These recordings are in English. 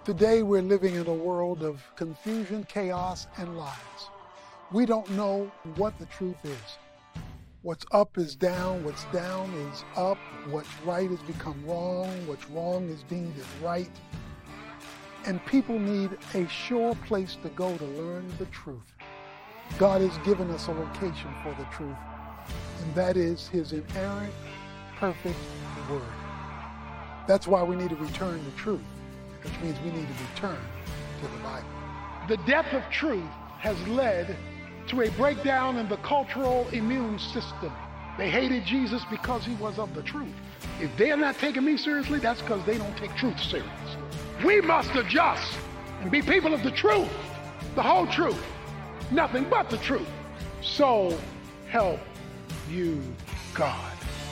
Today we're living in a world of confusion, chaos, and lies. We don't know what the truth is. What's up is down, what's down is up, what's right has become wrong, what's wrong is deemed as right. And people need a sure place to go to learn the truth. God has given us a location for the truth, and that is His inerrant, perfect Word. That's why we need to return to truth, which means we need to return to the Bible. The death of truth has led to a breakdown in the cultural immune system. They hated Jesus because He was of the truth. If they're not taking me seriously, that's because they don't take truth seriously. We must adjust and be people of the truth, the whole truth, nothing but the truth. So help you God.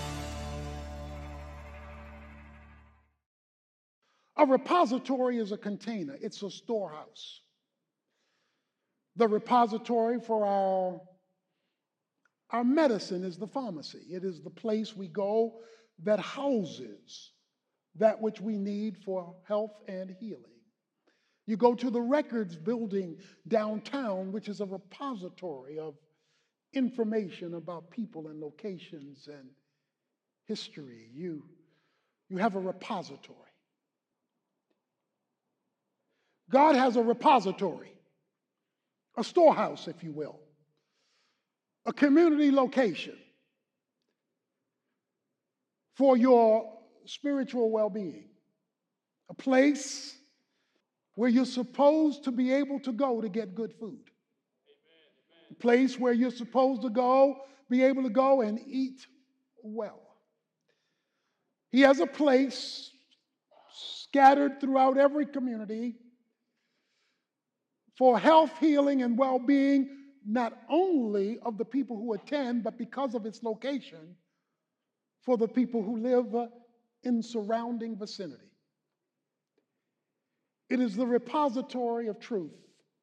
A repository is a container. It's a storehouse. The repository for our medicine is the pharmacy. It is the place we go that houses that which we need for health and healing. You go to the records building downtown, which is a repository of information about people and locations and history. You have a repository. God has a repository, a storehouse, if you will, a community location for your spiritual well-being, a place where you're supposed to be able to go to get good food, a place where you're supposed to go, be able to go and eat well. He has a place scattered throughout every community for health, healing, and well-being, not only of the people who attend, but because of its location, for the people who live in surrounding vicinity. It is the repository of truth.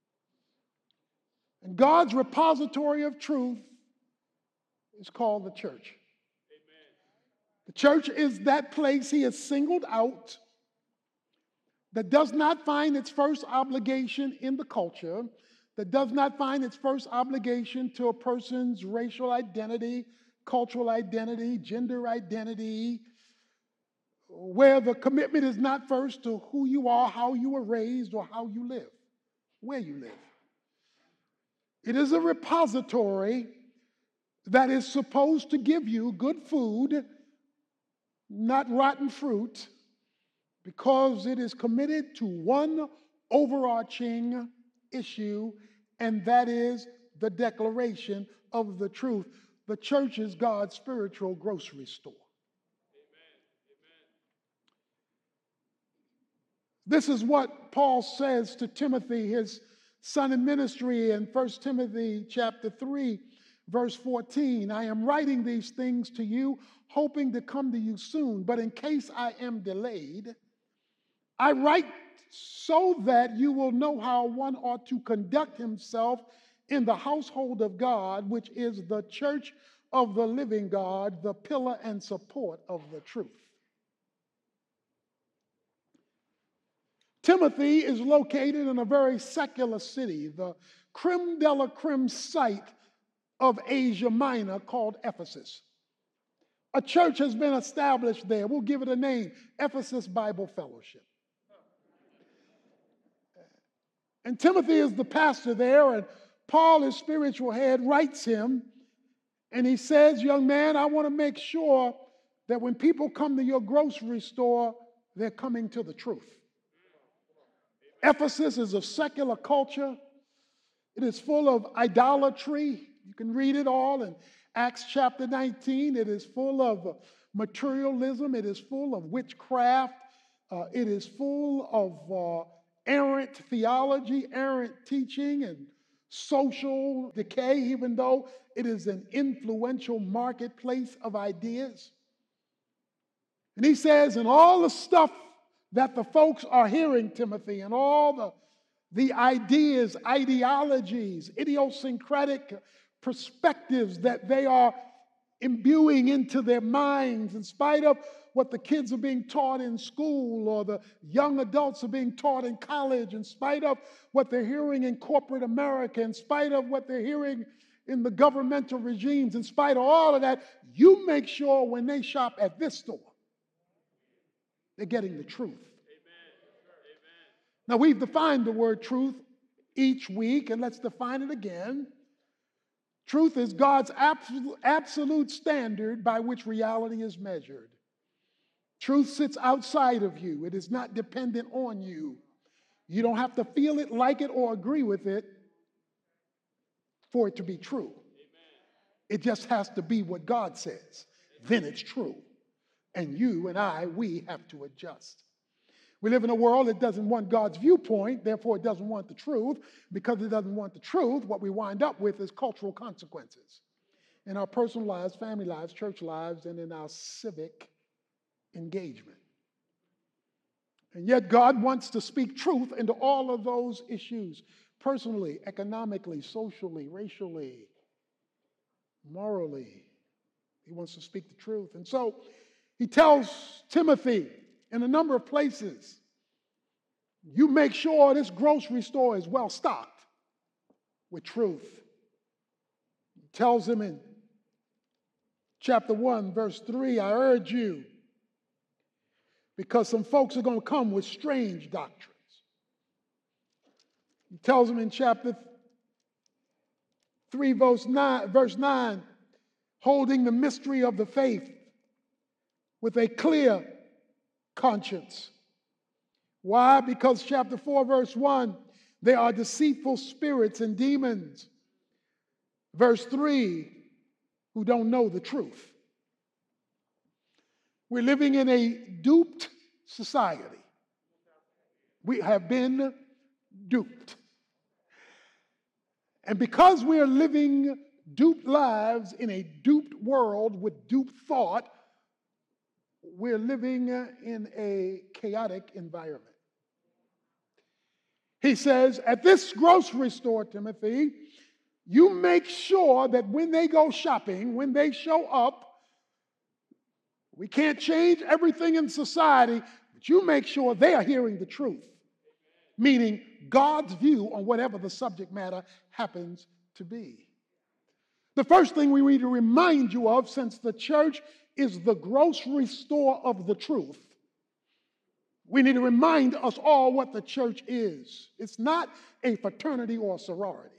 And God's repository of truth is called the church. Amen. The church is that place He has singled out that does not find its first obligation in the culture, that does not find its first obligation to a person's racial identity, cultural identity, gender identity, where the commitment is not first to who you are, how you were raised, or how you live, where you live. It is a repository that is supposed to give you good food, not rotten fruit, because it is committed to one overarching issue, and that is the declaration of the truth. The church is God's spiritual grocery store. This is what Paul says to Timothy, his son in ministry, in 1 Timothy chapter 3, verse 14. I am writing these things to you, hoping to come to you soon, but in case I am delayed, I write so that you will know how one ought to conduct himself in the household of God, which is the church of the living God, the pillar and support of the truth. Timothy is located in a very secular city, the creme de la creme site of Asia Minor called Ephesus. A church has been established there. We'll give it a name, Ephesus Bible Fellowship. And Timothy is the pastor there, and Paul, his spiritual head, writes him, and he says, young man, I want to make sure that when people come to your grocery store, they're coming to the truth. Ephesus is a secular culture. It is full of idolatry. You can read it all in Acts chapter 19. It is full of materialism. It is full of witchcraft. It is full of errant theology, errant teaching, and social decay, even though it is an influential marketplace of ideas. And he says, and all the stuff that the folks are hearing, Timothy, and all the ideas, ideologies, idiosyncratic perspectives that they are imbuing into their minds, in spite of what the kids are being taught in school or the young adults are being taught in college, in spite of what they're hearing in corporate America, in spite of what they're hearing in the governmental regimes, in spite of all of that, you make sure when they shop at this store, they're getting the truth. Now, we've defined the word truth each week, and let's define it again. Truth is God's absolute standard by which reality is measured. Truth sits outside of you. It is not dependent on you. You don't have to feel it, like it, or agree with it for it to be true. It just has to be what God says. Then it's true. And you and I, we have to adjust. We live in a world that doesn't want God's viewpoint, therefore it doesn't want the truth. Because it doesn't want the truth, what we wind up with is cultural consequences in our personal lives, family lives, church lives, and in our civic engagement. And yet God wants to speak truth into all of those issues, personally, economically, socially, racially, morally. He wants to speak the truth. And so he tells Timothy in a number of places, you make sure this grocery store is well stocked with truth. He tells him in chapter 1, verse 3, I urge you, because some folks are going to come with strange doctrines. He tells him in chapter 3, verse 9, holding the mystery of the faith with a clear conscience. Why? Because chapter 4, verse 1, there are deceitful spirits and demons. Verse 3, who don't know the truth. We're living in a duped society. We have been duped. And because we are living duped lives in a duped world with duped thought, we're living in a chaotic environment. He says, at this grocery store, Timothy, you make sure that when they go shopping, when they show up, we can't change everything in society, but you make sure they are hearing the truth, meaning God's view on whatever the subject matter happens to be. The first thing we need to remind you of, since the church is the grocery store of the truth, we need to remind us all what the church is. It's not a fraternity or a sorority.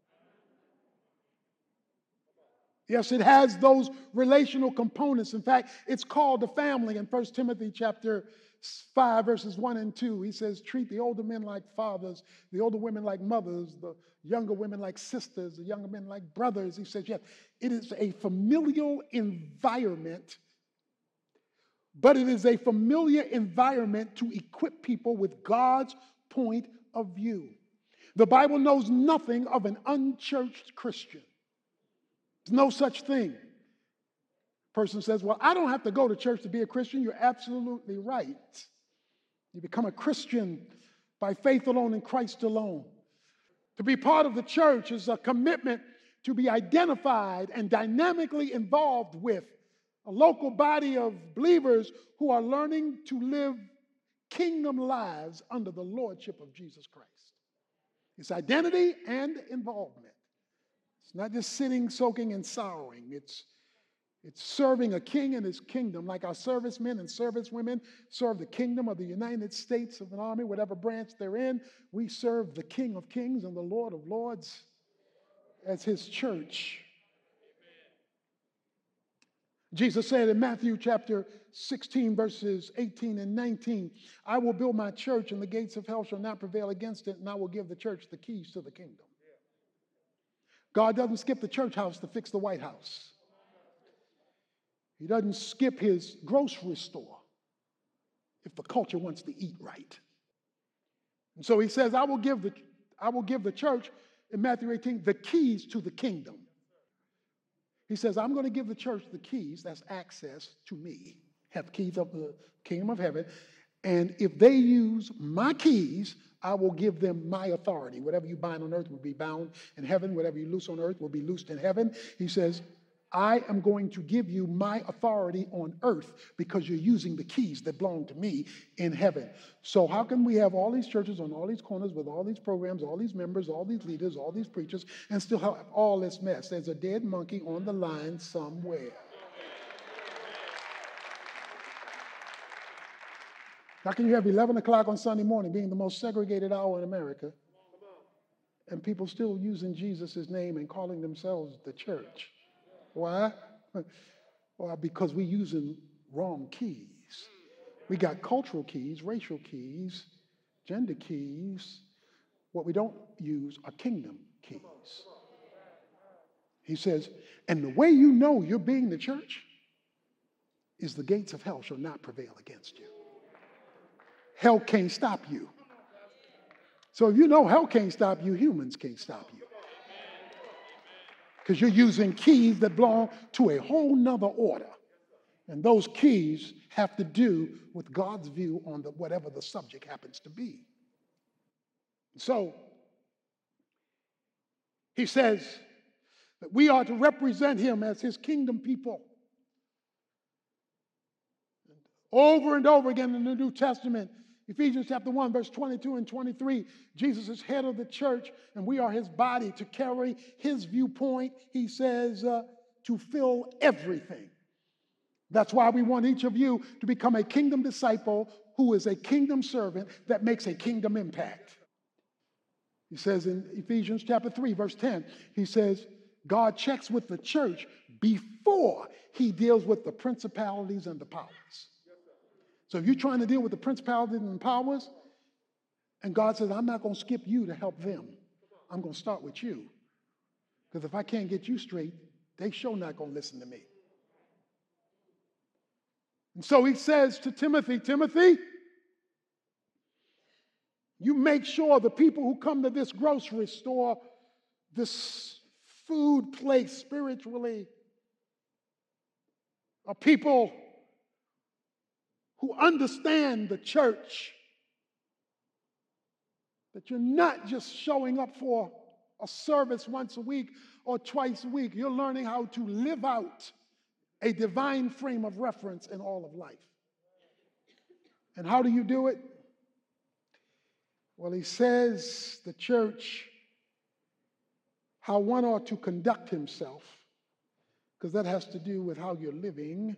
Yes, it has those relational components. In fact, it's called the family in 1 Timothy chapter 5, verses 1 and 2. He says, treat the older men like fathers, the older women like mothers, the younger women like sisters, the younger men like brothers. He says, yes, it is a familial environment, but it is a familiar environment to equip people with God's point of view. The Bible knows nothing of an unchurched Christian. There's no such thing. Person says, well, I don't have to go to church to be a Christian. You're absolutely right. You become a Christian by faith alone in Christ alone. To be part of the church is a commitment to be identified and dynamically involved with a local body of believers who are learning to live kingdom lives under the lordship of Jesus Christ. It's identity and involvement. It's not just sitting, soaking, and sorrowing. It's serving a king and his kingdom, like our servicemen and servicewomen serve the kingdom of the United States of an army, whatever branch they're in. We serve the King of Kings and the Lord of Lords as his church. Jesus said in Matthew chapter 16, verses 18 and 19, I will build my church and the gates of hell shall not prevail against it, and I will give the church the keys to the kingdom. God doesn't skip the church house to fix the White House. He doesn't skip his grocery store if the culture wants to eat right. And so he says, I will give the church, in Matthew 18, the keys to the kingdom. He says, I'm going to give the church the keys, that's access to me, have keys of the kingdom of heaven. And if they use my keys, I will give them my authority. Whatever you bind on earth will be bound in heaven. Whatever you loose on earth will be loosed in heaven. He says, I am going to give you my authority on earth because you're using the keys that belong to me in heaven. So how can we have all these churches on all these corners with all these programs, all these members, all these leaders, all these preachers, and still have all this mess? There's a dead monkey on the line somewhere. How can you have 11 o'clock on Sunday morning being the most segregated hour in America and people still using Jesus' name and calling themselves the church? Why? Well, because we're using wrong keys. We got cultural keys, racial keys, gender keys. What we don't use are kingdom keys. He says, and the way you know you're being the church is the gates of hell shall not prevail against you. Hell can't stop you. So if you know hell can't stop you, humans can't stop you. Because you're using keys that belong to a whole nother order. And those keys have to do with God's view on whatever the subject happens to be. So he says that we are to represent him as his kingdom people. Over and over again in the New Testament, Ephesians chapter 1, verse 22 and 23, Jesus is head of the church, and we are his body to carry his viewpoint, he says, to fill everything. That's why we want each of you to become a kingdom disciple who is a kingdom servant that makes a kingdom impact. He says in Ephesians chapter 3, verse 10, he says, God checks with the church before he deals with the principalities and the powers. So if you're trying to deal with the principalities and powers, and God says, I'm not going to skip you to help them. I'm going to start with you. Because if I can't get you straight, they sure not going to listen to me. And so he says to Timothy, Timothy, you make sure the people who come to this grocery store, this food place spiritually, are people who understand the church, that you're not just showing up for a service once a week or twice a week. You're learning how to live out a divine frame of reference in all of life. And how do you do it? Well, he says the church, how one ought to conduct himself, because that has to do with how you're living.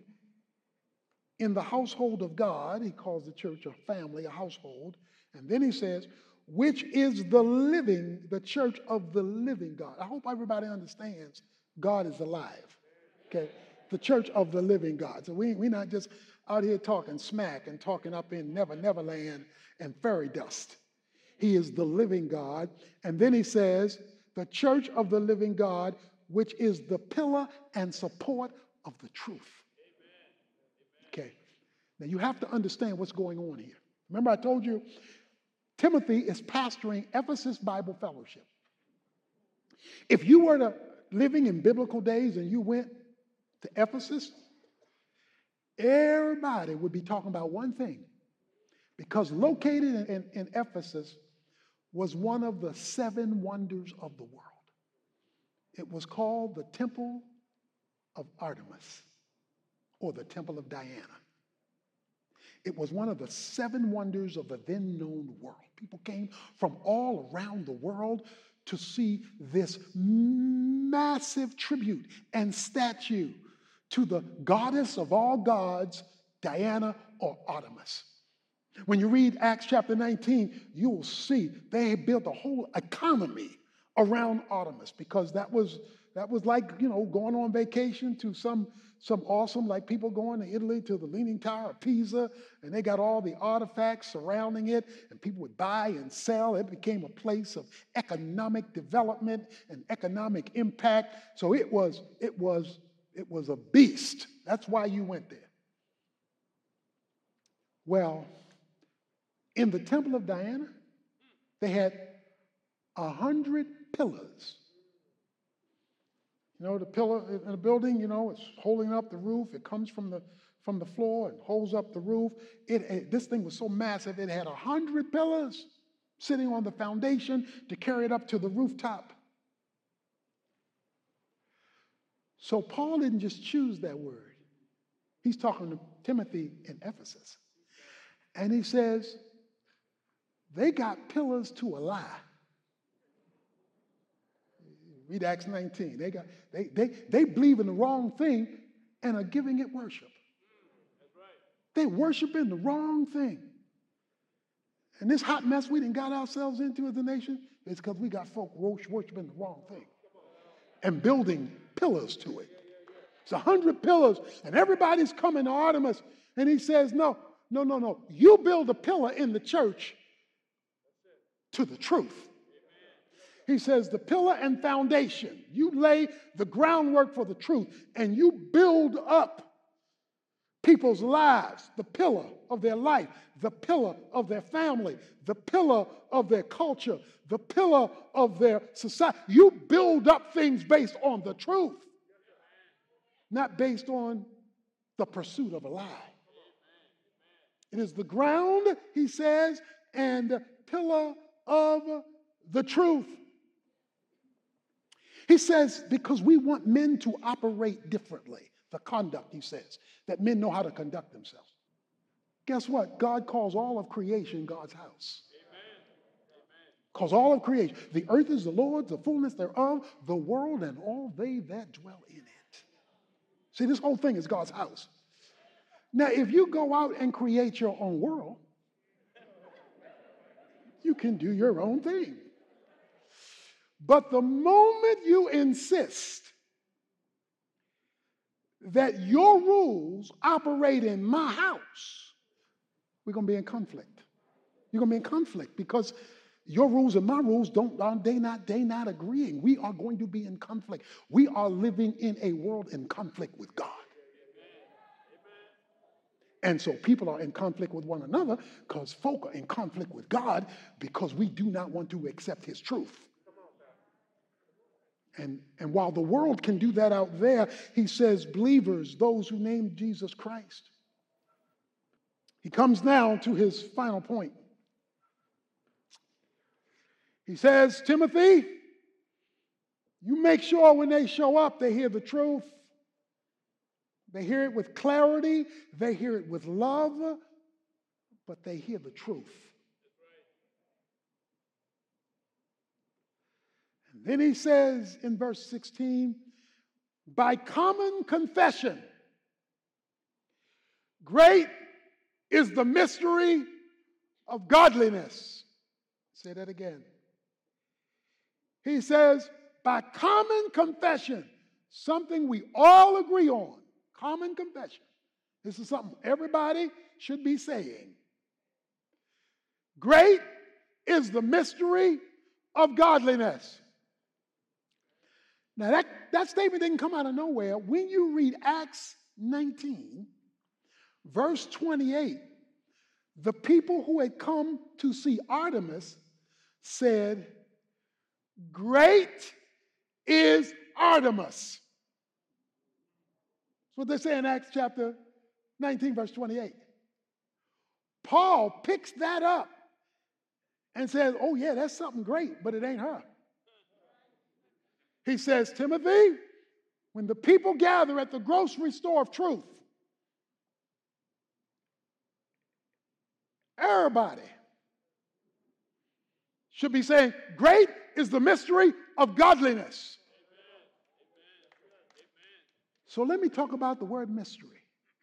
In the household of God, he calls the church a family, a household. And then he says, which is the church of the living God. I hope everybody understands God is alive. Okay? The church of the living God. So we're not just out here talking smack and talking up in Neverland and fairy dust. He is the living God. And then he says, the church of the living God, which is the pillar and support of the truth. Okay. Now you have to understand what's going on here. Remember I told you Timothy is pastoring Ephesus Bible Fellowship. If you were living in biblical days and you went to Ephesus, everybody would be talking about one thing. Because located in Ephesus was one of the 7 wonders of the world. It was called the Temple of Artemis or the Temple of Diana. It was one of the 7 wonders of the then known world. People came from all around the world to see this massive tribute and statue to the goddess of all gods, Diana or Artemis. When you read Acts chapter 19, you will see they built a whole economy around Artemis because that was like, going on vacation to some awesome, like people going to Italy to the Leaning Tower of Pisa, and they got all the artifacts surrounding it, and people would buy and sell. It became a place of economic development and economic impact. So it was a beast. That's why you went there. Well, in the Temple of Diana, they had 100 pillars. The pillar in a building, it's holding up the roof. It comes from the floor and holds up the roof. This thing was so massive, it had 100 pillars sitting on the foundation to carry it up to the rooftop. So Paul didn't just choose that word. He's talking to Timothy in Ephesus. And he says, they got pillars to a lie. Read Acts 19. They believe in the wrong thing and are giving it worship. They're worshiping the wrong thing. And this hot mess we done got ourselves into as a nation is because we got folk worshiping the wrong thing and building pillars to it. It's 100 pillars, and everybody's coming to Artemis, and he says, no. You build a pillar in the church to the truth. He says the pillar and foundation. You lay the groundwork for the truth, and you build up people's lives, the pillar of their life, the pillar of their family, the pillar of their culture, the pillar of their society. You build up things based on the truth, not based on the pursuit of a lie. It is the ground, he says, and the pillar of the truth. He says, because we want men to operate differently. The conduct, he says, that men know how to conduct themselves. Guess what? God calls all of creation God's house. Calls all of creation. The earth is the Lord's, the fullness thereof, the world and all they that dwell in it. See, this whole thing is God's house. Now, if you go out and create your own world, you can do your own thing. But the moment you insist that your rules operate in my house, we're going to be in conflict. You're going to be in conflict because your rules and my rules they not agreeing. We are going to be in conflict. We are living in a world in conflict with God. And so people are in conflict with one another because folk are in conflict with God because we do not want to accept his truth. And while the world can do that out there, he says, believers, those who name Jesus Christ. He comes now to his final point. He says, Timothy, you make sure when they show up, they hear the truth. They hear it with clarity. They hear it with love, but they hear the truth. And then he says in verse 16, by common confession, great is the mystery of godliness. Say that again. He says, by common confession, something we all agree on, common confession. This is something everybody should be saying. Great is the mystery of godliness. Now that statement didn't come out of nowhere. When you read Acts 19, verse 28, the people who had come to see Artemis said, great is Artemis. That's what they say in Acts chapter 19, verse 28. Paul picks that up and says, oh yeah, that's something great, but it ain't her. He says, Timothy, when the people gather at the grocery store of truth, everybody should be saying, great is the mystery of godliness. So let me talk about the word mystery.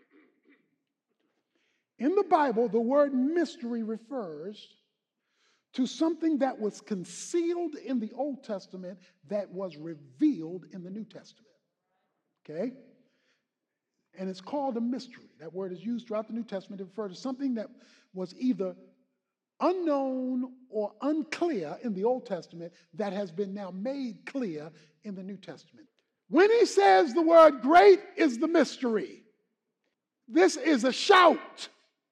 In the Bible, the word mystery refers to something that was concealed in the Old Testament that was revealed in the New Testament. Okay? And it's called a mystery. That word is used throughout the New Testament to refer to something that was either unknown or unclear in the Old Testament that has been now made clear in the New Testament. When he says the word great is the mystery, this is a shout.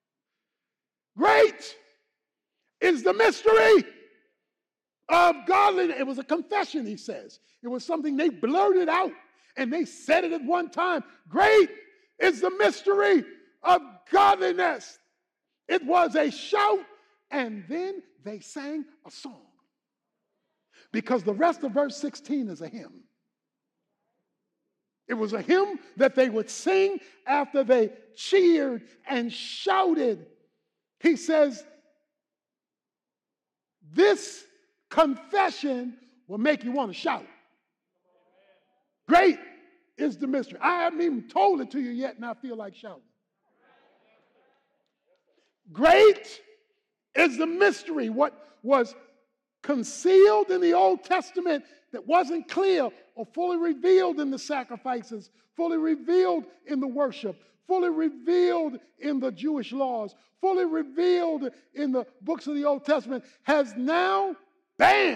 Great is the mystery of godliness. It was a confession, he says. It was something they blurted out and they said it at one time. Great is the mystery of godliness. It was a shout, and then they sang a song. Because the rest of verse 16 is a hymn. It was a hymn that they would sing after they cheered and shouted. He says, this confession will make you want to shout. Great is the mystery. I haven't even told it to you yet, and I feel like shouting. Great is the mystery. What was concealed in the Old Testament that wasn't clear or fully revealed in the sacrifices, fully revealed in the worship, fully revealed in the Jewish laws, fully revealed in the books of the Old Testament, has now, bam,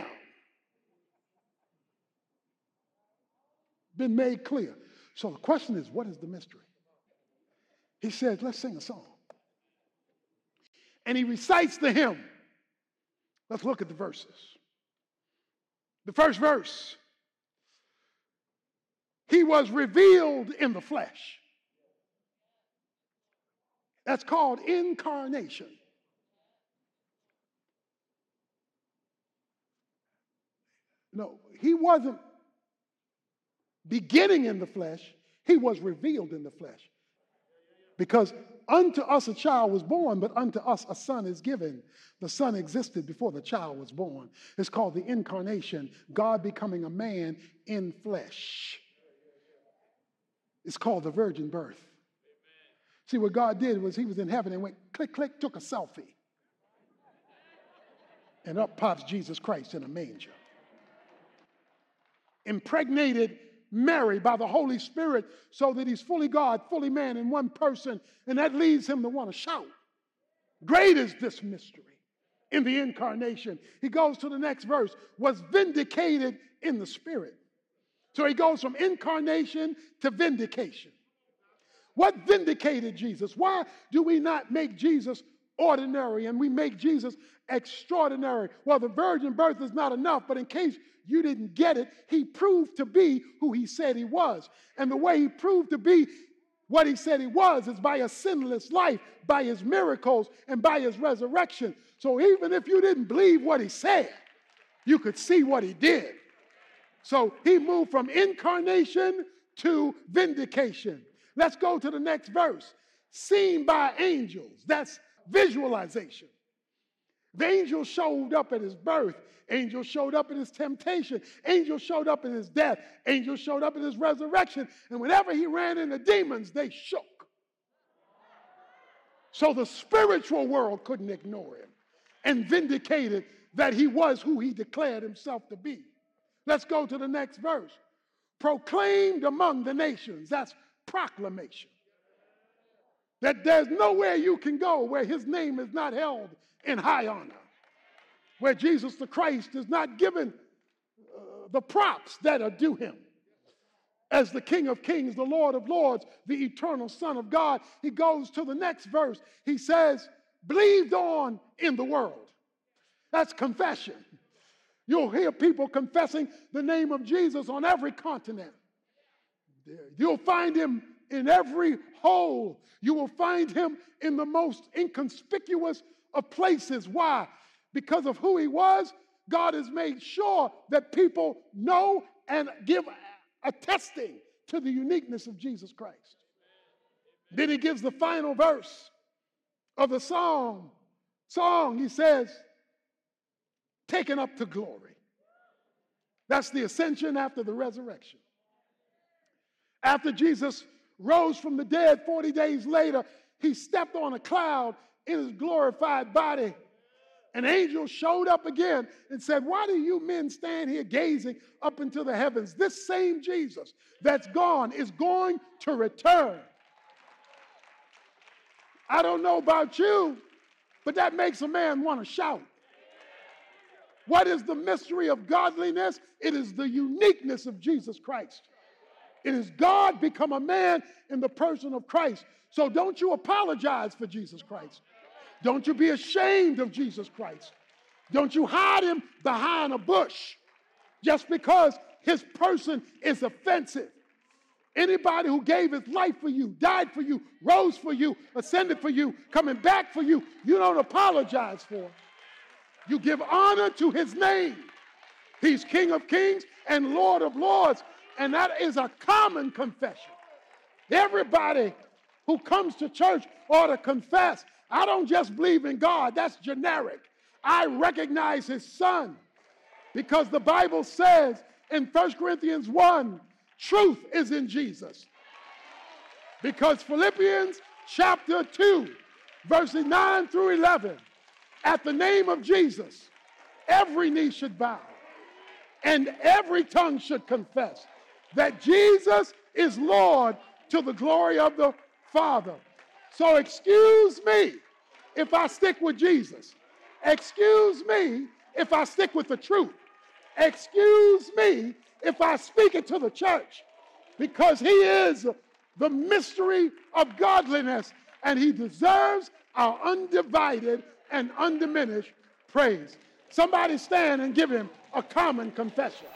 been made clear. So the question is, what is the mystery? He says, let's sing a song. And he recites the hymn. Let's look at the verses. The first verse, he was revealed in the flesh. That's called incarnation. No, he wasn't beginning in the flesh. He was revealed in the flesh. Because unto us a child was born, but unto us a son is given. The son existed before the child was born. It's called the incarnation, God becoming a man in flesh. It's called the virgin birth. See, what God did was he was in heaven and went click, click, took a selfie. And up pops Jesus Christ in a manger. Impregnated Mary by the Holy Spirit so that he's fully God, fully man in one person, and that leads him to want to shout. Great is this mystery in the incarnation. He goes to the next verse, was vindicated in the Spirit. So he goes from incarnation to vindication. What vindicated Jesus? Why do we not make Jesus ordinary and we make Jesus extraordinary? Well, the virgin birth is not enough, but in case you didn't get it, he proved to be who he said he was. And the way he proved to be what he said he was is by a sinless life, by his miracles, and by his resurrection. So even if you didn't believe what he said, you could see what he did. So he moved from incarnation to vindication. Let's go to the next verse. Seen by angels. That's visualization. The angel showed up at his birth. Angel showed up in his temptation. Angel showed up in his death. Angel showed up in his resurrection. And whenever he ran into demons, they shook. So the spiritual world couldn't ignore him and vindicated that he was who he declared himself to be. Let's go to the next verse. Proclaimed among the nations. That's proclamation. That there's nowhere you can go where his name is not held in high honor. Where Jesus the Christ is not given the props that are due him. As the King of Kings, the Lord of Lords, the eternal Son of God. He goes to the next verse. He says, believed on in the world. That's confession. You'll hear people confessing the name of Jesus on every continent. You'll find him in every hole. You will find him in the most inconspicuous of places. Why? Because of who he was, God has made sure that people know and give attesting to the uniqueness of Jesus Christ. Then he gives the final verse of the song. He says, taken up to glory. That's the ascension after the resurrection. After Jesus rose from the dead 40 days later, he stepped on a cloud in his glorified body. An angel showed up again and said, why do you men stand here gazing up into the heavens? This same Jesus that's gone is going to return. I don't know about you, but that makes a man want to shout. What is the mystery of godliness? It is the uniqueness of Jesus Christ. It is God become a man in the person of Christ. So don't you apologize for Jesus Christ. Don't you be ashamed of Jesus Christ. Don't you hide him behind a bush just because his person is offensive. Anybody who gave his life for you, died for you, rose for you, ascended for you, coming back for you, you don't apologize for. You give honor to his name. He's King of Kings and Lord of Lords. And that is a common confession. Everybody who comes to church ought to confess, I don't just believe in God, that's generic. I recognize his son. Because the Bible says in 1 Corinthians 1, truth is in Jesus. Because Philippians chapter 2, verses 9 through 11, at the name of Jesus, every knee should bow and every tongue should confess that Jesus is Lord to the glory of the Father. So excuse me if I stick with Jesus. Excuse me if I stick with the truth. Excuse me if I speak it to the church, because he is the mystery of godliness and he deserves our undivided and undiminished praise. Somebody stand and give him a common confession.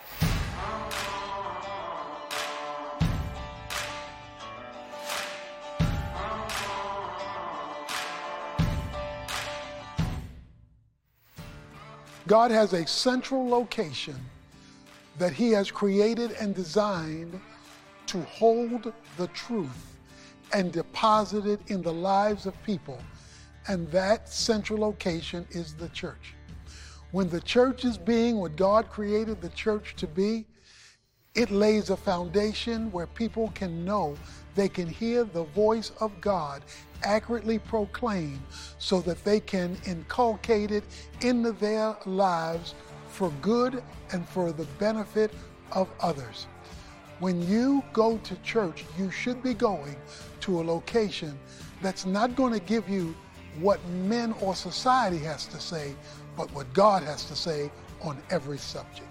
God has a central location that he has created and designed to hold the truth and deposit it in the lives of people. And that central location is the church. When the church is being what God created the church to be, it lays a foundation where people can know they can hear the voice of God accurately proclaimed so that they can inculcate it into their lives for good and for the benefit of others. When you go to church, you should be going to a location that's not going to give you what men or society has to say, but what God has to say on every subject.